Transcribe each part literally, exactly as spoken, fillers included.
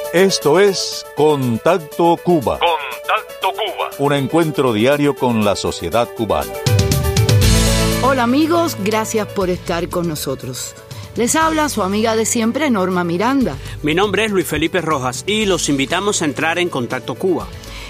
Esto es Contacto Cuba. Contacto Cuba. Un encuentro diario con la sociedad cubana. Hola amigos, gracias por estar con nosotros. Les habla su amiga de siempre, Norma Miranda. Mi nombre es Luis Felipe Rojas y los invitamos a entrar en Contacto Cuba.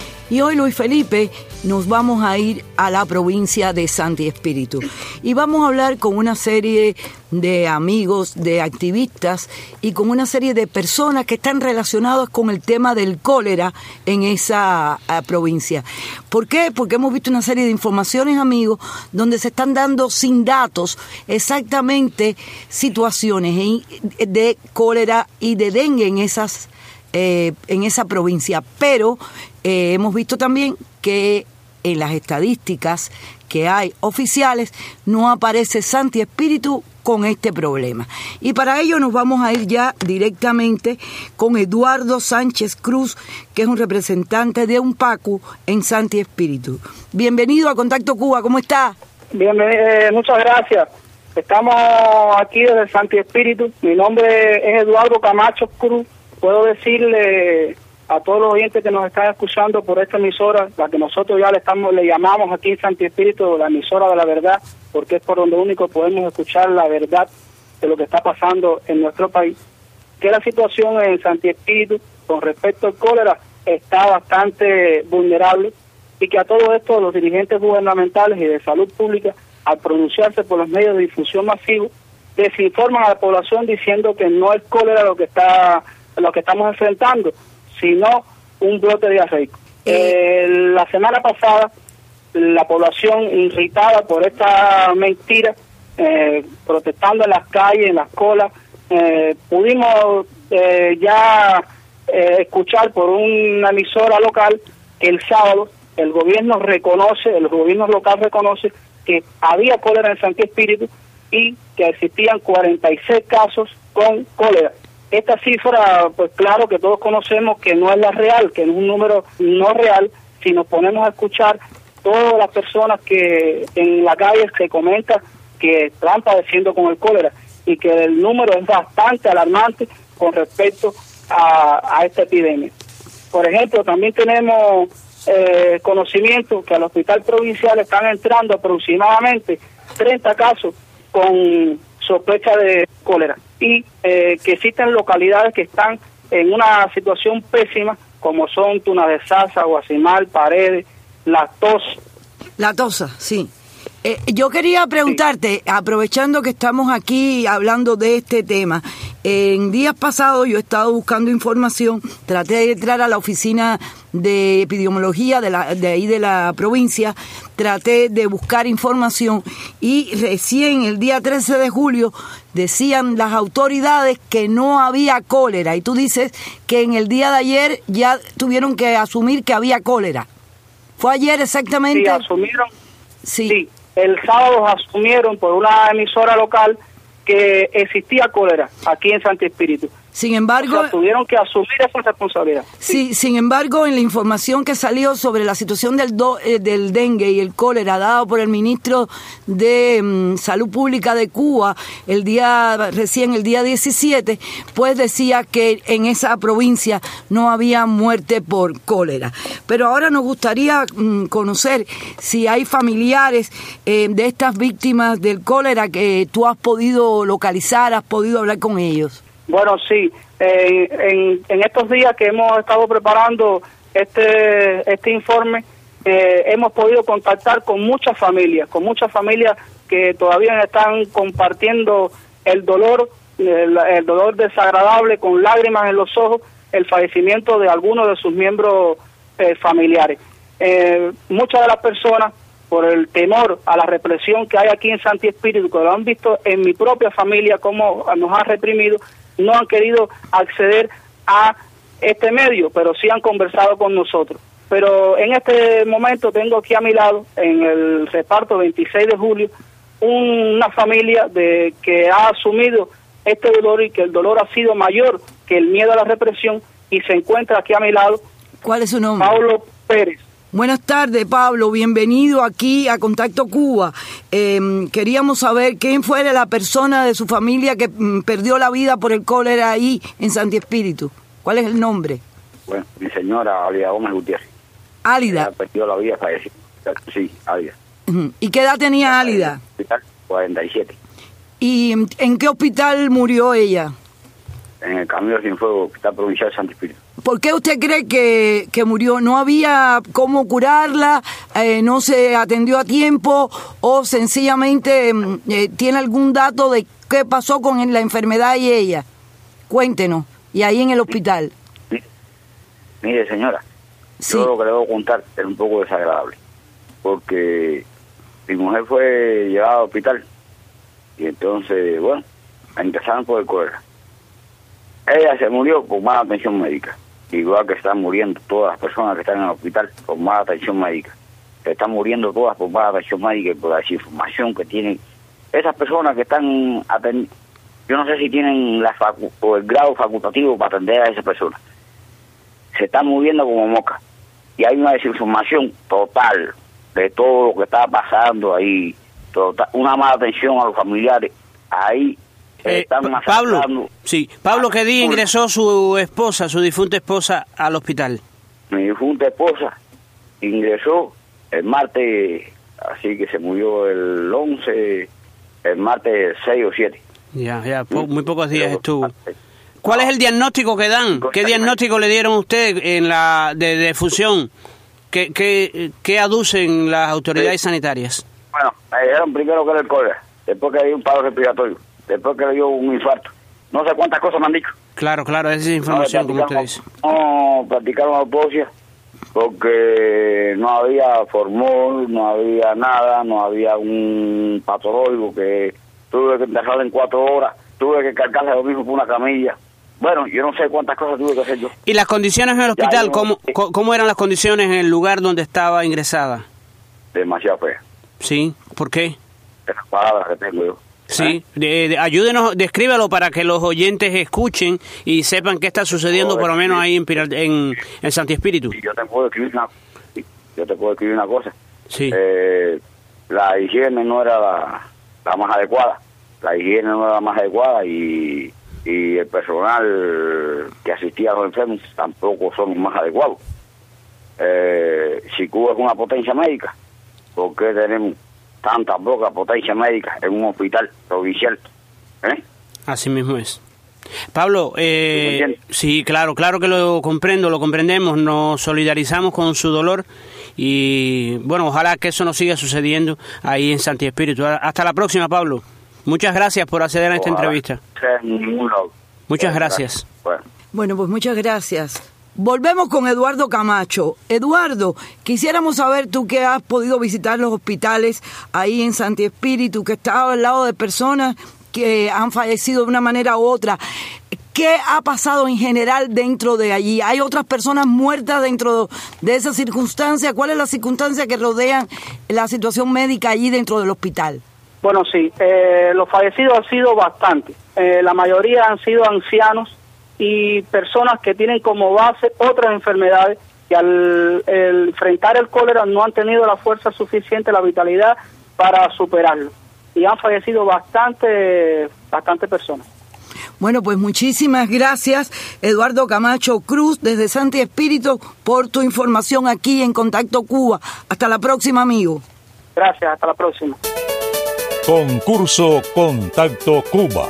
Y hoy, Luis Felipe, nos vamos a ir a la provincia de Santi Espíritu. Y vamos a hablar con una serie de amigos, de activistas y con una serie de personas que están relacionadas con el tema del cólera en esa uh, provincia. ¿Por qué? Porque hemos visto una serie de informaciones, amigos, donde se están dando sin datos exactamente situaciones de cólera y de dengue en esas Eh, en esa provincia, pero eh, hemos visto también que en las estadísticas que hay oficiales no aparece Santi Espíritu con este problema. Y para ello nos vamos a ir ya directamente con Eduardo Sánchez Cruz, que es un representante de UNPACU en Santi Espíritu. Bienvenido a Contacto Cuba, ¿cómo está? Bienvenido, eh, muchas gracias. Estamos aquí desde Santi Espíritu. Mi nombre es Eduardo Camacho Cruz. Puedo decirle a todos los oyentes que nos están escuchando por esta emisora, la que nosotros ya le estamos le llamamos aquí en Santi Espíritu la emisora de la verdad, porque es por donde único podemos escuchar la verdad de lo que está pasando en nuestro país, que la situación en Santi Espíritu con respecto al cólera está bastante vulnerable y que a todo esto los dirigentes gubernamentales y de salud pública, al pronunciarse por los medios de difusión masivos, desinforman a la población diciendo que no es cólera lo que está lo que estamos enfrentando, sino un brote diarreico. Eh, la semana pasada, la población irritada por esta mentira, eh, protestando en las calles, en las colas, eh, pudimos eh, ya eh, escuchar por una emisora local que el sábado el gobierno reconoce, el gobierno local reconoce que había cólera en Santi Espíritu y que existían cuarenta y seis casos con cólera. Esta cifra, pues claro que todos conocemos que no es la real, que es un número no real. Si nos ponemos a escuchar todas las personas que en la calle se comenta que están padeciendo con el cólera y que el número es bastante alarmante con respecto a, a esta epidemia. Por ejemplo, también tenemos eh, conocimiento que al hospital provincial están entrando aproximadamente treinta casos con sospecha de cólera y eh, que existen localidades que están en una situación pésima como son Tuna de Sasa, Guasimal, Paredes, La Tosa. La Tosa, sí. Eh, yo quería preguntarte, sí. Aprovechando que estamos aquí hablando de este tema, en días pasados yo he estado buscando información, traté de entrar a la oficina de epidemiología de, la, de ahí de la provincia, traté de buscar información y recién el día trece de julio decían las autoridades que no había cólera y tú dices que en el día de ayer ya tuvieron que asumir que había cólera. ¿Fue ayer exactamente? Sí, asumieron. Sí. sí. El sábado asumieron por una emisora local que existía cólera aquí en Santi Espíritu. Sin embargo, o sea, tuvieron que asumir esa responsabilidad. Sí, sí, sin embargo, en la información que salió sobre la situación del do, eh, del dengue y el cólera dado por el ministro de um, Salud Pública de Cuba el día recién el día diecisiete, pues decía que en esa provincia no había muerte por cólera. Pero ahora nos gustaría um, conocer si hay familiares eh, de estas víctimas del cólera que tú has podido localizar, has podido hablar con ellos. Bueno, sí, eh, en, en estos días que hemos estado preparando este este informe, eh, hemos podido contactar con muchas familias, con muchas familias que todavía están compartiendo el dolor, el, el dolor desagradable, con lágrimas en los ojos, el fallecimiento de algunos de sus miembros eh, familiares. Eh, muchas de las personas, por el temor a la represión que hay aquí en Santi Espíritu, que lo han visto en mi propia familia, cómo nos han reprimido, no han querido acceder a este medio, pero sí han conversado con nosotros. Pero en este momento tengo aquí a mi lado, en el reparto veintiséis de julio, una familia de que ha asumido este dolor y que el dolor ha sido mayor que el miedo a la represión y se encuentra aquí a mi lado. ¿Cuál es su nombre? Pablo Pérez. Buenas tardes, Pablo. Bienvenido aquí a Contacto Cuba. Eh, queríamos saber quién fue la persona de su familia que mm, perdió la vida por el cólera ahí en Santi Espíritu. ¿Cuál es el nombre? Bueno, mi señora Álida Gómez Gutiérrez. Álida. Ella perdió la vida, falleció. Sí, Álida. ¿Y qué edad tenía Álida? cuarenta y siete. ¿Y en qué hospital murió ella? En el Camino de Cienfuegos, Hospital Provincial de Santo Espíritu. ¿Por qué usted cree que, que murió? ¿No había cómo curarla? Eh, ¿No se atendió a tiempo? ¿O sencillamente eh, tiene algún dato de qué pasó con la enfermedad y ella? Cuéntenos. Y ahí en el hospital. Mire, mire señora, sí. Yo lo que le debo contar es un poco desagradable. Porque mi mujer fue llevada al hospital. Y entonces, bueno, empezaron por el cólera. Ella se murió por mala atención médica, igual que están muriendo todas las personas que están en el hospital por mala atención médica. Se están muriendo todas por mala atención médica y por la desinformación que tienen esas personas que están atendiendo. Yo no sé si tienen la facu o el grado facultativo para atender a esas personas. Se están muriendo como moscas. Y hay una desinformación total de todo lo que está pasando ahí. Total, una mala atención a los familiares. Ahí Eh, Pablo, sí, Pablo, ¿qué día ingresó su esposa, su difunta esposa, al hospital? Mi difunta esposa ingresó el martes, así que se murió el once, el martes seis o siete. Ya, ya, po muy pocos días estuvo. ¿Cuál es el diagnóstico que dan? ¿Qué diagnóstico le dieron a usted en la de defunción? ¿Qué, qué, qué aducen las autoridades sanitarias? Bueno, me dijeron primero que era el cólera, después que había un paro respiratorio, después que le dio un infarto. No sé cuántas cosas me han dicho. Claro, claro, esa es información, como usted dice. No practicaron autopsia porque no había formol, no había nada, no había un patológico que tuve que dejarla en cuatro horas, tuve que cargarle lo mismo por una camilla. Bueno, yo no sé cuántas cosas tuve que hacer yo. ¿Y las condiciones en el hospital? Ya, ¿cómo, eh, ¿Cómo eran las condiciones en el lugar donde estaba ingresada? Demasiado feas. Sí, ¿por qué? Esas palabras que tengo yo. Sí, de, de, ayúdenos, descríbalo para que los oyentes escuchen y sepan qué está sucediendo por lo menos ahí en, en, en Santi Espíritu. Yo te puedo escribir una, yo te puedo escribir una cosa. Sí. Eh, la higiene no era la, la más adecuada. La higiene no era la más adecuada y, y el personal que asistía a los enfermos tampoco son los más adecuados. Eh, si Cuba es una potencia médica, ¿por qué tenemos tanta poca potencia médica en un hospital provincial? ¿Eh? Así mismo es. Pablo, eh, sí, claro, claro que lo comprendo, lo comprendemos, nos solidarizamos con su dolor y, bueno, ojalá que eso no siga sucediendo ahí en Santi Espíritu. Hasta la próxima, Pablo. Muchas gracias por acceder a esta ojalá entrevista. Muchas gracias. Bueno. bueno, pues muchas gracias. Volvemos con Eduardo Camacho. Eduardo, quisiéramos saber, tú que has podido visitar los hospitales ahí en Santi Espíritu, que estás al lado de personas que han fallecido de una manera u otra, ¿qué ha pasado en general dentro de allí? ¿Hay otras personas muertas dentro de esa circunstancia? ¿Cuál es la circunstancia que rodean la situación médica allí dentro del hospital? Bueno, sí, eh, los fallecidos han sido bastantes. Eh, la mayoría han sido ancianos y personas que tienen como base otras enfermedades que al el enfrentar el cólera no han tenido la fuerza suficiente, la vitalidad para superarlo. Y han fallecido bastante, bastante personas. Bueno, pues muchísimas gracias, Eduardo Camacho Cruz, desde Santi Espíritu, por tu información aquí en Contacto Cuba. Hasta la próxima, amigo. Gracias, hasta la próxima. Concurso Contacto Cuba.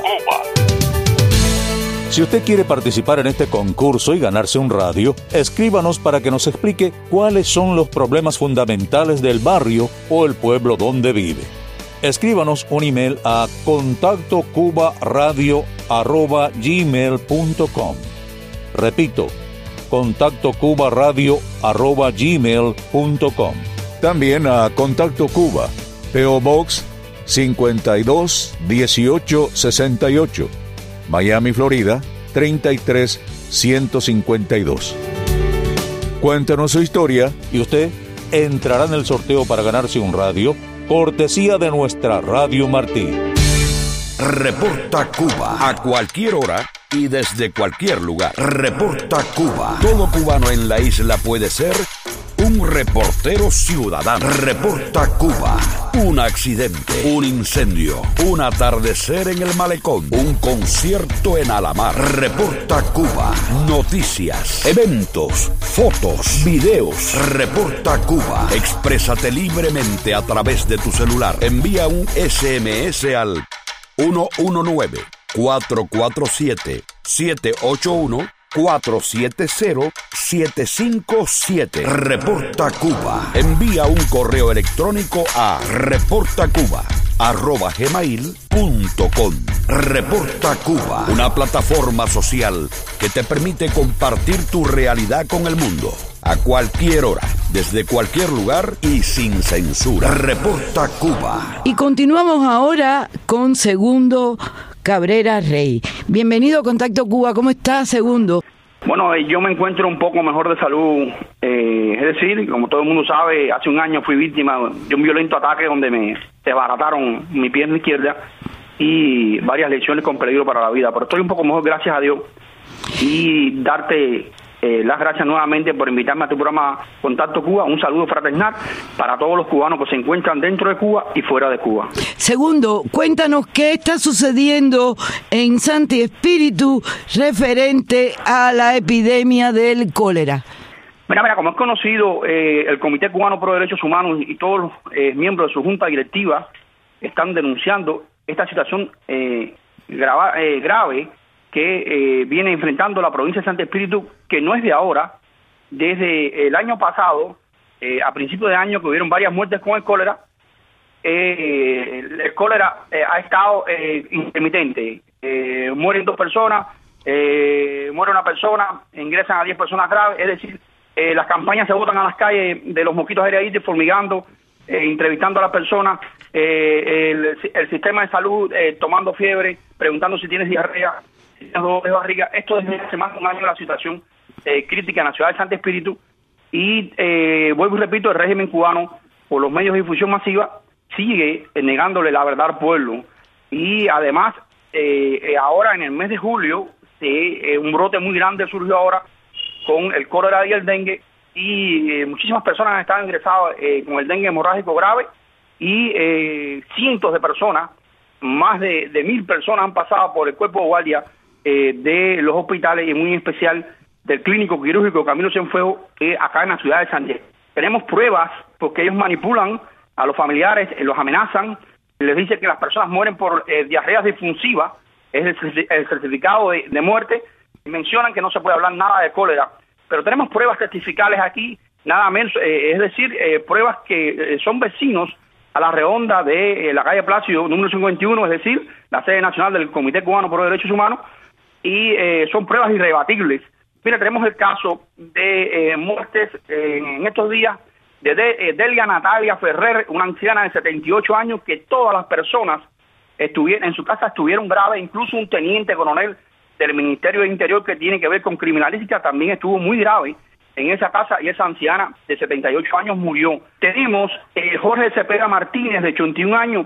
Si usted quiere participar en este concurso y ganarse un radio, escríbanos para que nos explique cuáles son los problemas fundamentales del barrio o el pueblo donde vive. Escríbanos un email a contacto cuba radio arroba gmail punto com. Repito, contacto cuba radio arroba gmail punto com. También a Contacto Cuba, P O Box cincuenta y dos dieciocho sesenta y ocho. Miami, Florida, treinta y tres ciento cincuenta y dos. Cuéntanos su historia y usted entrará en el sorteo para ganarse un radio, cortesía de nuestra Radio Martí. Reporta Cuba, a cualquier hora y desde cualquier lugar. Reporta Cuba. Todo cubano en la isla puede ser un Un reportero ciudadano. Reporta Cuba. Un accidente, un incendio, un atardecer en el malecón, un concierto en Alamar. Reporta Cuba. Noticias, eventos, fotos, videos. Reporta Cuba. Exprésate libremente a través de tu celular. Envía un ese eme ese al uno uno nueve, cuatro cuatro siete, siete ocho uno, cuatro siete cero, siete cinco siete. Reporta Cuba. Envía un correo electrónico a reportacuba arroba gmail punto com. Reporta Cuba, una plataforma social que te permite compartir tu realidad con el mundo a cualquier hora, desde cualquier lugar y sin censura. Reporta Cuba. Y continuamos ahora con Segundo Cabrera Rey. Bienvenido a Contacto Cuba. ¿Cómo estás, Segundo? Bueno, yo me encuentro un poco mejor de salud, eh, es decir, como todo el mundo sabe, hace un año fui víctima de un violento ataque donde me desbarataron mi pierna izquierda y varias lesiones con peligro para la vida, pero estoy un poco mejor, gracias a Dios, y darte eh, las gracias nuevamente por invitarme a tu programa Contacto Cuba. Un saludo fraternal para todos los cubanos que se encuentran dentro de Cuba y fuera de Cuba. Segundo, cuéntanos qué está sucediendo en Santi Espíritu referente a la epidemia del cólera. Mira, mira, como es conocido, eh, el Comité Cubano Pro Derechos Humanos y todos los eh, miembros de su junta directiva están denunciando esta situación eh, grava, eh, grave que eh, viene enfrentando la provincia de Santi Espíritu, que no es de ahora. Desde el año pasado, eh, a principios de año, que hubieron varias muertes con el cólera, eh, el cólera eh, ha estado eh, intermitente. Eh, mueren dos personas, eh, muere una persona, ingresan a diez personas graves, es decir, eh, las campañas se botan a las calles de los mosquitos aereítis, formigando, eh, entrevistando a las personas, eh, el, el sistema de salud eh, tomando fiebre, preguntando si tienes diarrea, si tienes dolor de barriga. Esto desde hace más de un año la situación eh, crítica en la ciudad de Santi Espíritu, y eh, vuelvo y repito, el régimen cubano, por los medios de difusión masiva, sigue eh, negándole la verdad al pueblo. Y además, eh, eh, ahora en el mes de julio, eh, eh, un brote muy grande surgió ahora con el cólera y el dengue, y eh, muchísimas personas han estado ingresadas eh, con el dengue hemorrágico grave, y eh, cientos de personas, más de, de mil personas han pasado por el cuerpo de guardia eh, de los hospitales, y muy en especial del clínico quirúrgico Camilo Cienfuegos, eh, acá en la ciudad de San Diego. Tenemos pruebas porque ellos manipulan a los familiares, eh, los amenazan, les dicen que las personas mueren por eh, diarreas difusivas, es el, el certificado de, de muerte, y mencionan que no se puede hablar nada de cólera, pero tenemos pruebas testificales aquí, nada menos, eh, es decir, eh, pruebas que eh, son vecinos a la redonda de eh, la calle Plácido, número cincuenta y uno, es decir, la sede nacional del Comité Cubano por los Derechos Humanos, y eh, son pruebas irrebatibles. Mira, tenemos el caso de eh, muertes eh, en estos días de, de eh, Delia Natalia Ferrer, una anciana de setenta y ocho años, que todas las personas estuvieron en su casa estuvieron graves, incluso un teniente coronel del Ministerio del Interior que tiene que ver con criminalística también estuvo muy grave en esa casa, y esa anciana de setenta y ocho años murió. Tenemos eh, Jorge Cepeda Martínez, de ochenta y un años,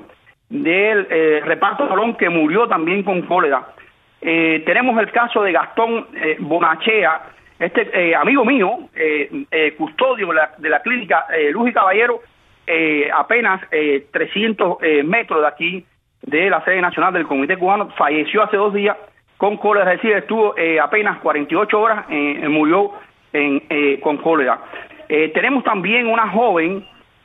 del eh, reparto Colón, que murió también con cólera. Eh, tenemos el caso de Gastón eh, Bonachea, este eh, amigo mío, eh, eh, custodio de la, de la clínica eh, Luz y Caballero, eh, apenas eh, trescientos eh, metros de aquí, de la sede nacional del Comité Cubano, falleció hace dos días con cólera, es decir, estuvo eh, apenas cuarenta y ocho horas, eh, murió en, eh, con cólera. Eh, tenemos también una joven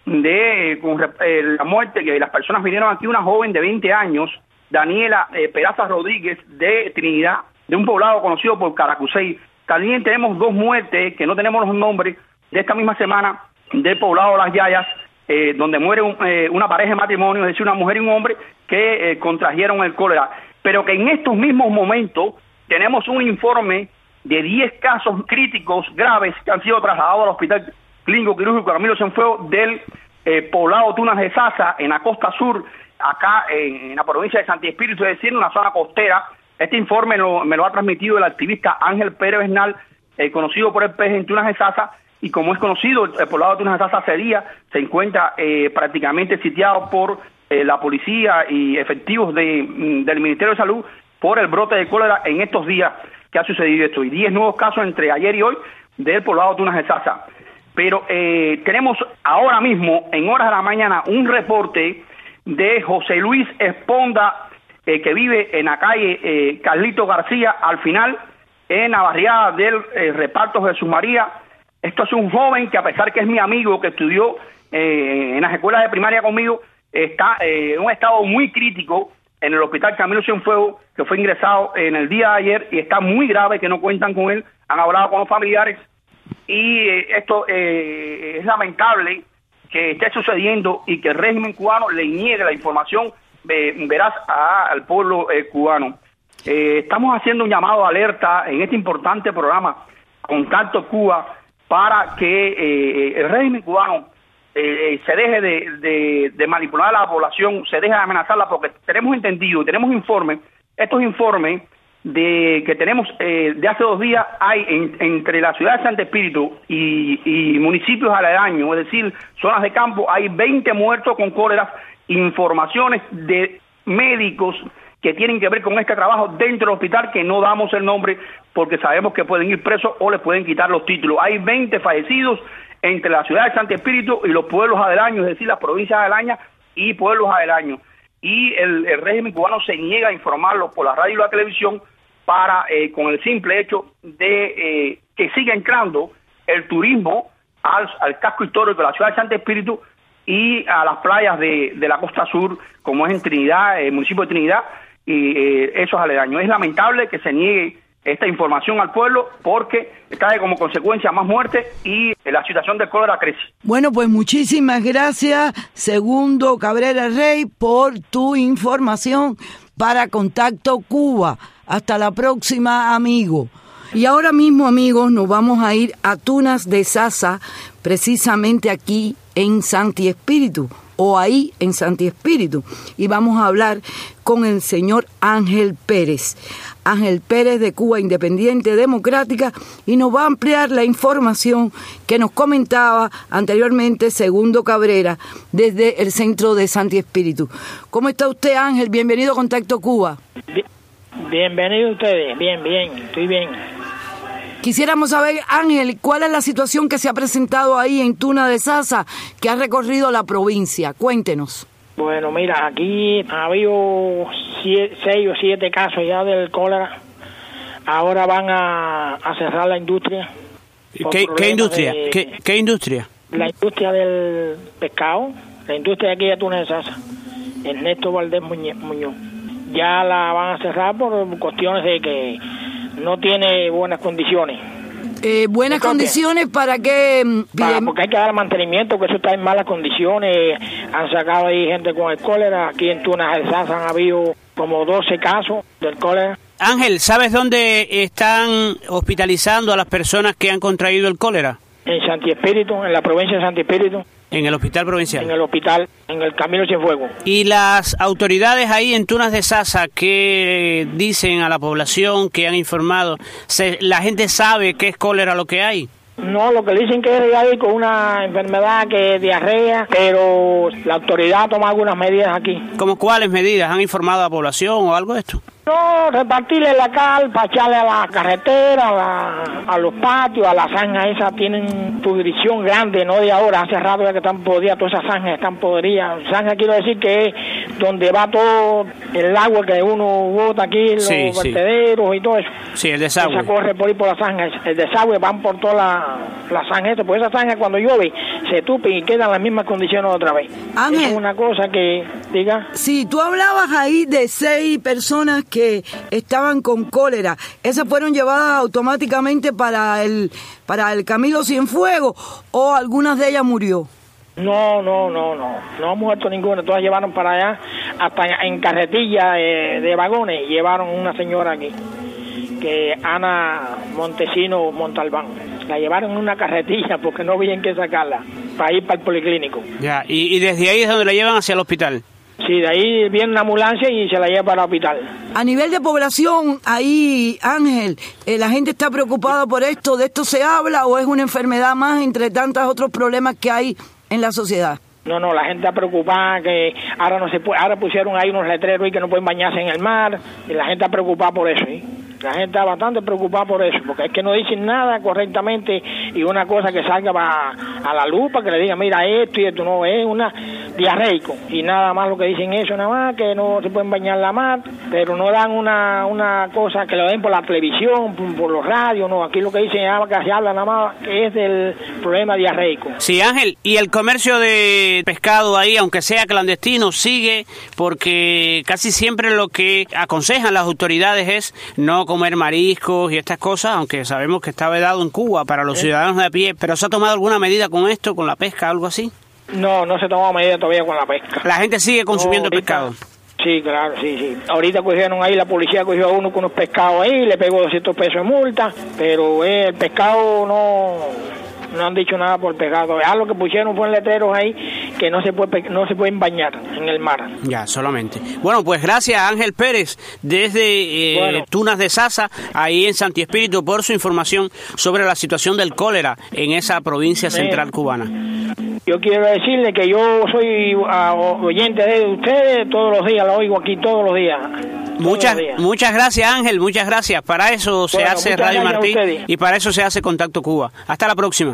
de con eh, la muerte, que las personas vinieron aquí, una joven de veinte años, Daniela eh, Peraza Rodríguez, de Trinidad, de un poblado conocido por Caracusey. También tenemos dos muertes, que no tenemos los nombres, de esta misma semana, del poblado Las Yayas, eh, donde muere un, eh, una pareja de matrimonio, es decir, una mujer y un hombre, que eh, contrajeron el cólera. Pero que en estos mismos momentos tenemos un informe de diez casos críticos graves que han sido trasladados al Hospital Clínico Quirúrgico Camilo Cienfuegos del eh, poblado Tunas de Sasa, en la costa sur, acá en, en la provincia de Santi Espíritu, es decir, en la zona costera. Este informe lo, me lo ha transmitido el activista Ángel Pérez Bernal, eh, conocido por el P E G en Tunas de Sasa, y como es conocido, el poblado de Tunas de Sasa hace días se encuentra eh, prácticamente sitiado por eh, la policía y efectivos de, mm, del Ministerio de Salud por el brote de cólera en estos días que ha sucedido esto, y diez nuevos casos entre ayer y hoy del poblado de Tunas de Sasa. pero eh, tenemos ahora mismo, en horas de la mañana, un reporte de José Luis Esponda, eh, que vive en la calle eh, Carlito García, al final, en la barriada del eh, reparto Jesús María. Esto es un joven que, a pesar que es mi amigo, que estudió eh, en las escuelas de primaria conmigo, está eh, en un estado muy crítico en el hospital Camilo Cienfuegos, que fue ingresado en el día de ayer y está muy grave, que no cuentan con él, han hablado con los familiares y eh, esto eh, es lamentable que esté sucediendo y que el régimen cubano le niegue la información eh, veraz a, al pueblo eh, cubano. Eh, estamos haciendo un llamado de alerta en este importante programa Contacto Cuba para que eh, el régimen cubano Eh, se deje de, de, de manipular a la población, se deje de amenazarla, porque tenemos entendido, tenemos informes, estos informes de que tenemos eh, de hace dos días, hay en, entre la ciudad de Santo Espíritu y, y municipios aledaños, es decir, zonas de campo, hay veinte muertos con cólera, informaciones de médicos que tienen que ver con este trabajo dentro del hospital, que no damos el nombre porque sabemos que pueden ir presos o les pueden quitar los títulos. Hay veinte fallecidos entre la ciudad de Santo Espíritu y los pueblos aledaños, es decir, las provincias aledañas y pueblos aledaños. Y el, el régimen cubano se niega a informarlos por la radio y la televisión para, eh, con el simple hecho de eh, que siga entrando el turismo al, al casco histórico de la ciudad de Santo Espíritu y a las playas de, de la costa sur, como es en Trinidad, el municipio de Trinidad, y eh, esos aledaños. Es lamentable que se niegue esta información al pueblo porque trae como consecuencia más muerte y la situación del cólera crece. Bueno, pues muchísimas gracias, Segundo Cabrera Rey, por tu información para Contacto Cuba. Hasta la próxima, amigo. Y ahora mismo, amigos, nos vamos a ir a Tunas de Sasa, precisamente aquí en Santi Espíritu, o ahí en Santi Espíritu, y vamos a hablar con el señor Ángel Pérez. Ángel Pérez de Cuba Independiente Democrática, y nos va a ampliar la información que nos comentaba anteriormente Segundo Cabrera desde el centro de Santi Espíritu. ¿Cómo está usted, Ángel? Bienvenido a Contacto Cuba. Bien, bienvenido ustedes, bien, bien, estoy bien. Quisiéramos saber, Ángel, ¿cuál es la situación que se ha presentado ahí en Tuna de Sasa, que ha recorrido la provincia? Cuéntenos. Bueno, mira, aquí ha habido siete, seis o siete casos ya del cólera. Ahora van a, a cerrar la industria. ¿Qué, ¿qué industria? De, ¿Qué, ¿Qué industria? La industria del pescado, la industria de aquí de Tuna de Sasa, Ernesto Valdés Muñoz. Ya la van a cerrar por cuestiones de que no tiene buenas condiciones. Eh, buenas Entonces, condiciones para que... Para, porque hay que dar mantenimiento, que eso está en malas condiciones. Han sacado ahí gente con el cólera. Aquí en Tunas de Sasa han habido como doce casos del cólera. Ángel, ¿sabes dónde están hospitalizando a las personas que han contraído el cólera? En Santi Espíritu, en la provincia de Santi Espíritu. En el hospital provincial. En el hospital, en el Camino Cienfuegos. ¿Y las autoridades ahí en Tunas de Sasa que dicen a la población, que han informado, se, la gente sabe qué es cólera lo que hay? No, lo que dicen que es diarreico, una enfermedad que es diarrea, pero la autoridad toma algunas medidas aquí. ¿Cómo cuáles medidas? ¿Han informado a la población o algo de esto? No, repartirle la cal, para echarle a la carretera, a, la, a los patios, a las zanjas esas tienen pudrición grande, no de ahora, hace rato ya que están podridas, todas esas zanjas están podridas. Zanja quiero decir que es donde va todo el agua que uno bota aquí, los sí, vertederos sí. y todo eso. Sí, el desagüe. Esa corre por ahí por las zanjas, el desagüe van por todas las la zanjas, porque esas zanjas cuando llueve se tupen y quedan las mismas condiciones otra vez. Ángel, es una cosa que, diga. Sí, tú hablabas ahí de seis personas que que estaban con cólera, ¿esas fueron llevadas automáticamente para el para el Camilo Cienfuegos o algunas de ellas murió? No, no, no, no, no ha muerto ninguna, todas llevaron para allá, hasta en carretilla de, de vagones, llevaron una señora aquí, que Ana Montesino Montalbán, la llevaron en una carretilla porque no había en qué sacarla, para ir para el policlínico. Ya, y, y desde ahí es donde la llevan hacia el hospital. Sí, de ahí viene una ambulancia y se la lleva para el hospital. A nivel de población, ahí, Ángel, eh, ¿la gente está preocupada por esto? ¿De esto se habla o es una enfermedad más entre tantos otros problemas que hay en la sociedad? No, no, la gente está preocupada que ahora no se puede, ahora pusieron ahí unos letreros y que no pueden bañarse en el mar, y la gente está preocupada por eso, ¿sí? La gente está bastante preocupada por eso, porque es que no dicen nada correctamente y una cosa que salga va a la luz para que le digan, mira, esto y esto no es una diarreico. Y nada más lo que dicen eso, nada más, que no se pueden bañar la mar, pero no dan una una cosa que lo den por la televisión, por, por los radios, no. Aquí lo que dicen es que se habla nada más que es del problema diarreico. Sí, Ángel, y el comercio de pescado ahí, aunque sea clandestino, sigue, porque casi siempre lo que aconsejan las autoridades es no comer mariscos y estas cosas, aunque sabemos que está vedado en Cuba para los ¿Eh? ciudadanos de a pie, pero ¿se ha tomado alguna medida con esto, con la pesca, algo así? No, no se ha tomado medida todavía con la pesca. La gente sigue consumiendo no, ahorita, pescado. Sí, claro, sí, sí. Ahorita cogieron ahí, la policía cogió a uno con unos pescados ahí, le pegó doscientos pesos de multa, pero eh, el pescado no... no han dicho nada por pescado. Ah, lo que pusieron fue letreros ahí que no se puede no se pueden bañar en el mar. Ya, solamente. Bueno, pues gracias a Ángel Pérez desde eh, bueno. Tunas de Sasa, ahí en Santi Espíritu, por su información sobre la situación del cólera en esa provincia central eh, cubana. Yo quiero decirle que yo soy uh, oyente de ustedes todos los días, lo oigo aquí todos los días. Muchas muchas gracias, Ángel, muchas gracias. Para eso se bueno, hace Radio Martí y para eso se hace Contacto Cuba. Hasta la próxima.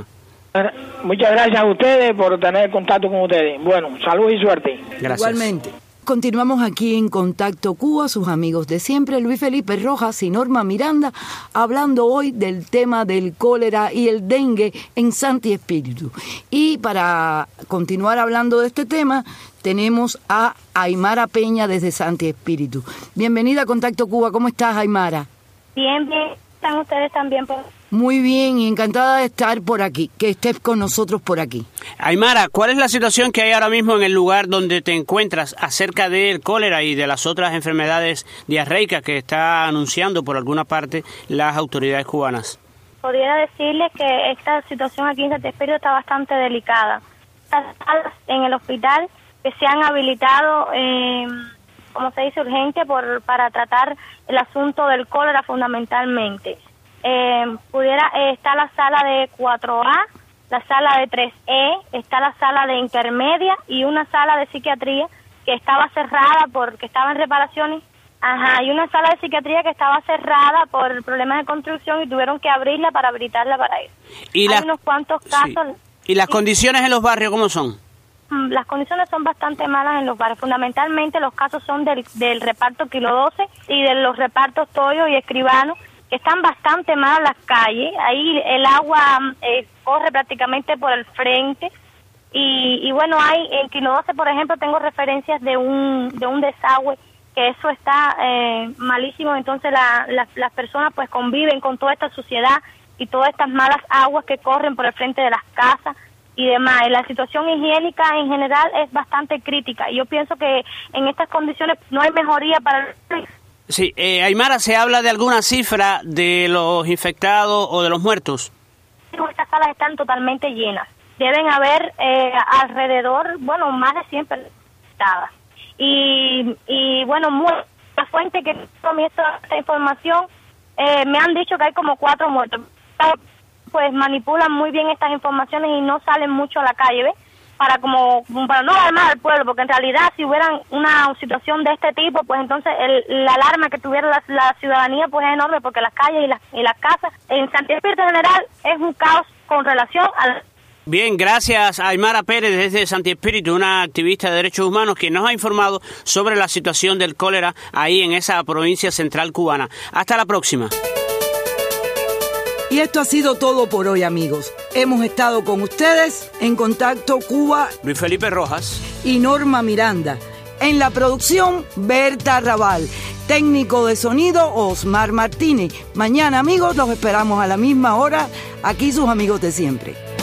Muchas gracias a ustedes por tener contacto con ustedes. Bueno, salud y suerte. Gracias. Igualmente. Continuamos aquí en Contacto Cuba, sus amigos de siempre, Luis Felipe Rojas y Norma Miranda, hablando hoy del tema del cólera y el dengue en Santi Espíritu. Y para continuar hablando de este tema, tenemos a Aymara Peña desde Santi Espíritu. Bienvenida a Contacto Cuba, ¿cómo estás, Aymara? Bien, bien, están ustedes también por... Muy bien, y encantada de estar por aquí, que estés con nosotros por aquí. Aymara, ¿cuál es la situación que hay ahora mismo en el lugar donde te encuentras acerca del cólera y de las otras enfermedades diarreicas que está anunciando por alguna parte las autoridades cubanas? Podría decirles que esta situación aquí en Santi Espíritu está bastante delicada. Estas salas en el hospital que se han habilitado, eh, como se dice, urgente por para tratar el asunto del cólera fundamentalmente. Eh, pudiera eh, está la sala de cuatro A, la sala de tres E, está la sala de intermedia y una sala de psiquiatría que estaba cerrada porque estaba en reparaciones. Ajá, y una sala de psiquiatría que estaba cerrada por problemas de construcción y tuvieron que abrirla para habilitarla para eso. ¿Y Hay la... unos cuantos casos. Sí. ¿Y las sí. condiciones en los barrios cómo son? Las condiciones son bastante malas en los barrios. Fundamentalmente los casos son del, del reparto Kilo doce y de los repartos Toyo y Escribano, que están bastante mal las calles. Ahí el agua eh, corre prácticamente por el frente y, y bueno, hay en Kilo doce, por ejemplo, tengo referencias de un de un desagüe que eso está eh, malísimo. Entonces la, la, las personas pues conviven con toda esta suciedad y todas estas malas aguas que corren por el frente de las casas y demás. Y la situación higiénica en general es bastante crítica y yo pienso que en estas condiciones no hay mejoría para el... Sí, eh, Aymara, ¿se habla de alguna cifra de los infectados o de los muertos? Estas salas están totalmente llenas. Deben haber eh, alrededor, bueno, más de cien personas. Y, y bueno, muy, la fuente que comienza esta información, eh, me han dicho que hay como cuatro muertos. Pues manipulan muy bien estas informaciones y no salen mucho a la calle, ¿ves? Para como para no alarmar al pueblo, porque en realidad si hubiera una situación de este tipo, pues entonces el, la alarma que tuviera la, la ciudadanía pues es enorme, porque las calles y las, y las casas en Santi Espíritu en general es un caos con relación al... Bien, gracias a Aymara Pérez desde Santi Espíritu, una activista de derechos humanos que nos ha informado sobre la situación del cólera ahí en esa provincia central cubana. Hasta la próxima. Y esto ha sido todo por hoy, amigos. Hemos estado con ustedes en Contacto Cuba, Luis Felipe Rojas y Norma Miranda. En la producción, Berta Raval. Técnico de sonido, Osmar Martínez. Mañana, amigos, los esperamos a la misma hora. Aquí sus amigos de siempre.